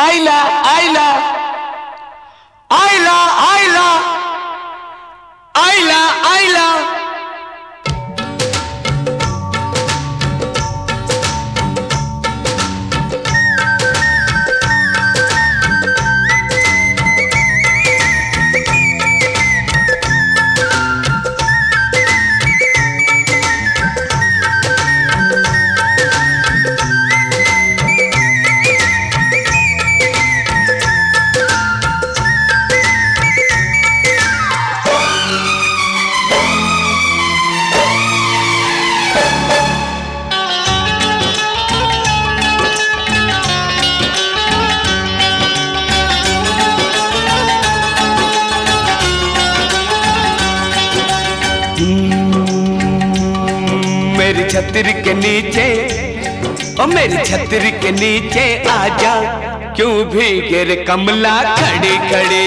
आइला आइला आइला आइला आइला आइला। मेरी छतरी के नीचे, ओ मेरी छतरी के नीचे आजा, क्यों भीगे रे कमला खड़ी खड़ी।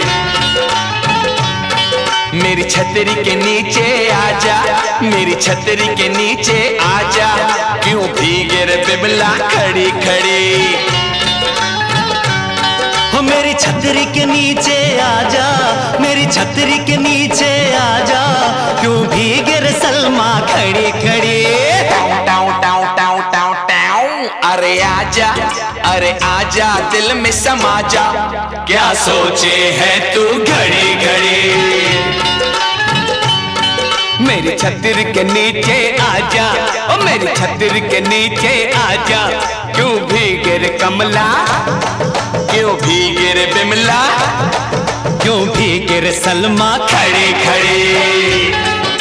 मेरी छतरी के नीचे आजा, मेरी छतरी के नीचे आजा, क्यों भीगे रे बिमला खड़ी खड़ी। हो मेरी छतरी के नीचे आजा, मेरी छतरी के नीचे आजा, क्यों भीगे रे सलमा खड़ी खड़ी। टाउ टाउ टाउ टाउ टाउ, अरे आजा, अरे आजा, दिल में समा जा, क्या सोचे है तू घड़ी घड़ी। मेरी छतरी के नीचे आजा, ओ मेरी छतरी के नीचे आजा, क्यों भीगे रे कमला, क्यों भीगे रे बिमला, क्यों भीगे रे सलमा खड़ी खड़ी।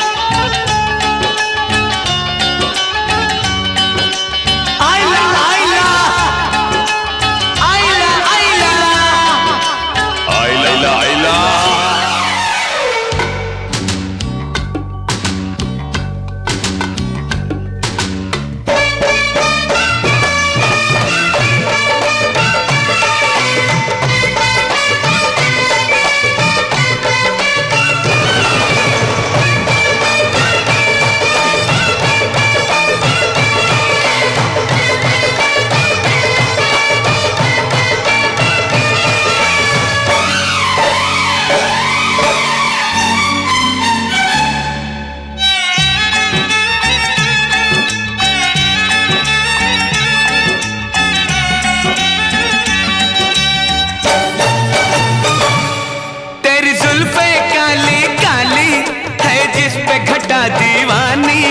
घटा दीवानी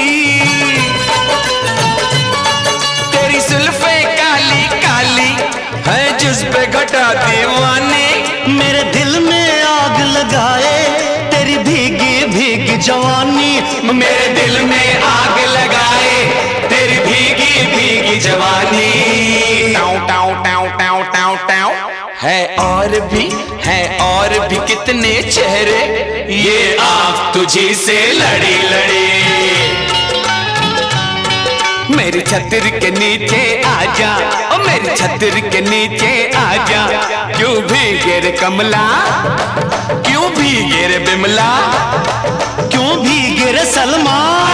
तेरी जुल्फे काली काली है, जिस पे घटा दीवानी। मेरे दिल में आग लगाए तेरी भीगी भीगी जवानी, मेरे दिल में आग लगाए तेरी भीगी भीगी जवानी। टाउ टाउ टाउ टाउ टाउ टाउ, है और भी कितने चेहरे, ये आँख तुझी से लड़ी लड़ी। मेरी छतरी के नीचे आजा, ओ मेरी छतरी के नीचे आजा, क्यों भीगे रे कमला, क्यों भीगे रे बिमला, क्यों भीगे रे सलमा।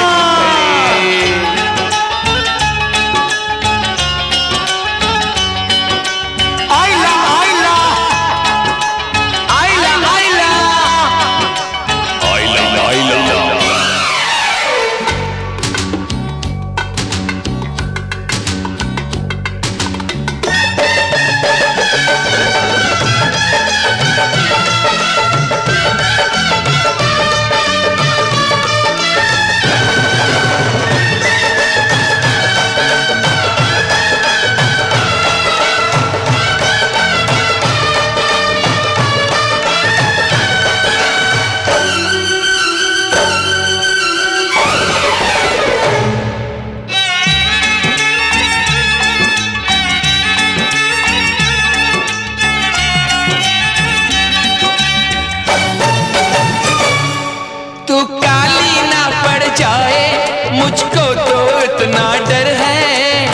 मुझको तो इतना डर है,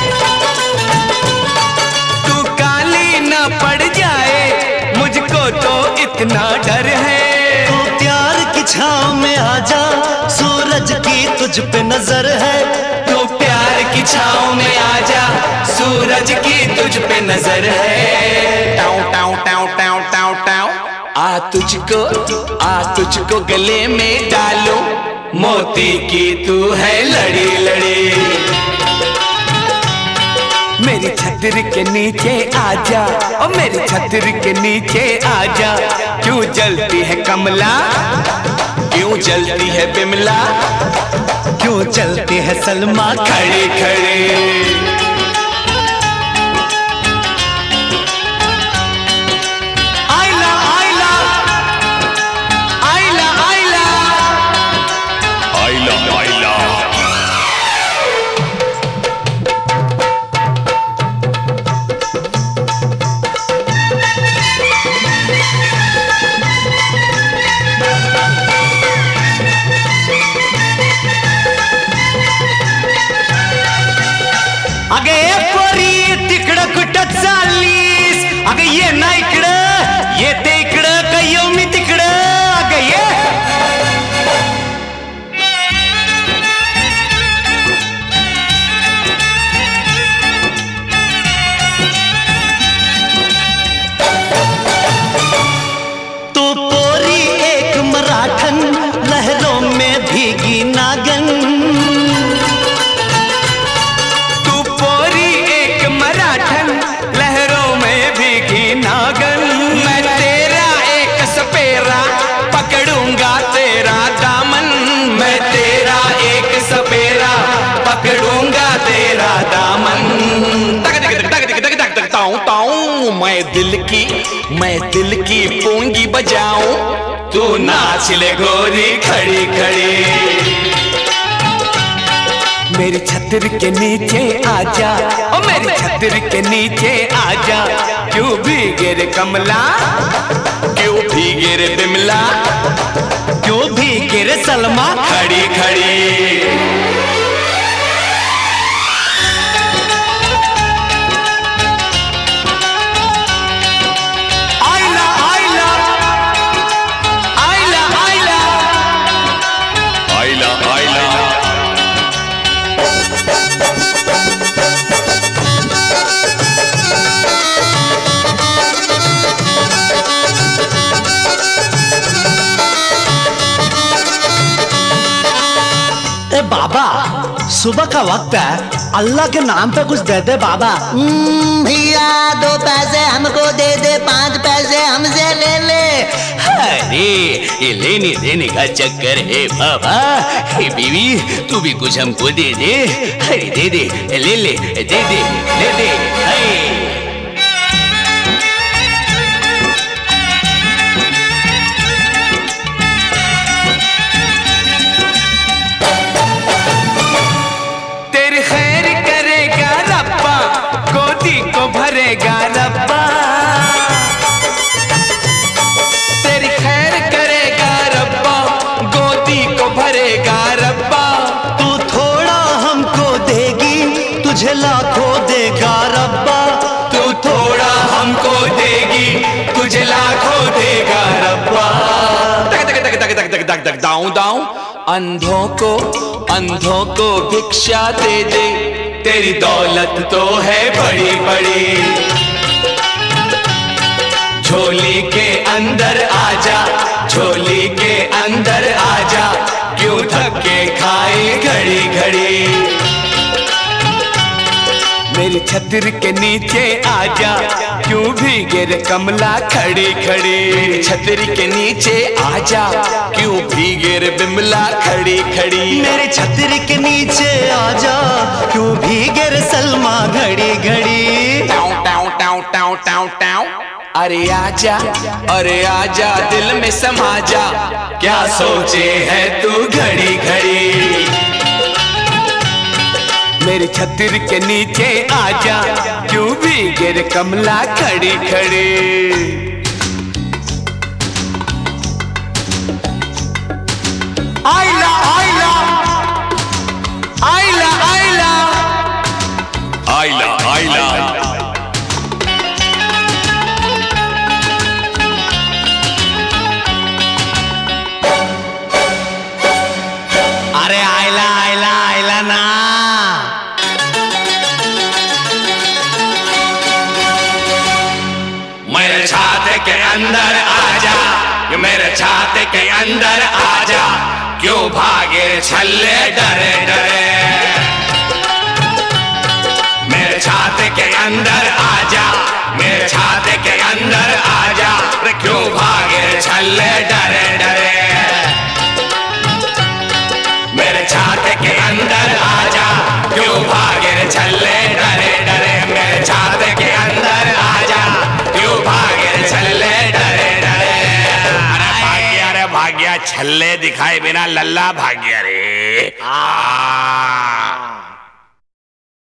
तू काली ना पड़ जाए, मुझको तो इतना डर है। तू प्यार की छाँव में आजा, सूरज की तुझ पे नजर है। तू प्यार की छाँव में आजा, सूरज की तुझ पे नजर है। आ तुझको गले में डालो, मोती की तू है लड़ी लड़ी। मेरी छतरी के नीचे आजा, ओ मेरी छतरी के नीचे आजा। क्यों जलती है कमला, क्यों जलती है बिमला, क्यों चलती है सलमा खड़ी खड़ी। अगे पोरी तिकडं कुठं चाललीस, अगे ये ना इकडं, येते इकडं का येऊ मी तिकडं, अगे ये। तू पोरी एक मराठन, लहरों में भीगी नागन। मैं तेरा एक सपेरा पकड़ूंगा तेरा दामन, मैं तेरा एक सपेरा पकड़ूंगा तेरा दामन। ताऊ ताऊ मैं दिल की पूंगी बजाऊं, तू नाच ले गोरी खड़ी खड़ी। मेरी छतरी के नीचे आजा, ओ मेरी छतरी के नीचे आजा। क्यों भीगे रे कमला, क्यों भीगे रे बिमला, क्यों भीगे रे सलमा खड़ी खड़ी। बाबा सुबह का वक्त है, अल्लाह के नाम पे कुछ दे दे बाबा। भैया 2 पैसे हमको दे दे, 5 पैसे हमसे ले ले। अरे ये लेने देने का चक्कर है बाबा। हे बीवी तू भी कुछ हमको दे दे। अरे दे दे, ले ले, दे दे, ले दे। भरेगा रब्बा, तेरी खैर करेगा रब्बा, गोदी को भरेगा रब्बा। तू थोड़ा हमको देगी, तुझे लाखों देगा रब्बा। तू थोड़ा हमको देगी, तुझे लाखों देगा रब्बा। तक तक तक तक तक तक तक तक दाऊं दाऊं। अंधों को भिक्षा दे दे, तेरी दौलत तो है बड़ी बड़ी। झोली के अंदर आजा, झोली के अंदर आजा। क्यों धक्के खाए घड़ी घड़ी। मेरी छतरी के नीचे आजा, क्यों भीगे रे कमला खड़ी खड़ी। मेरी छतरी के नीचे आजा, क्यों भीगे रे बिमला खड़ी खड़ी। मेरे छतरी के नीचे आजा, क्यों भीगे रे सलमा घड़ी घड़ी। टाउ टाउ टाउ टाउ टाउ टाउ। अरे आजा दिल में समा जा, क्या सोचे है तू घड़ी घड़ी। मेरी छतरी के नीचे आजा, क्यों भीगे रे कमला खड़ी खड़ी। आइला आइला आइला आइला आइला आइला। अरे आइला आइला आइला ना। मेरे छाते के अंदर आजा, मेरे छाते के अंदर आजा, क्यों भागे छल्ले डरे डरे। मेरे छाते के अंदर आजा, मेरे छाते के अंदर आजा, क्यों भागे छल्ले डरे डरे। मेरे छाते के अंदर आजा, क्यों भागे छल्ले डरे डरे। मेरे छाते के अंदर आजा, क्यों भागे छल्ले डरे डरे। अरे भाग्या छल्ले दिखाए बिना लल्ला भाग्या रे।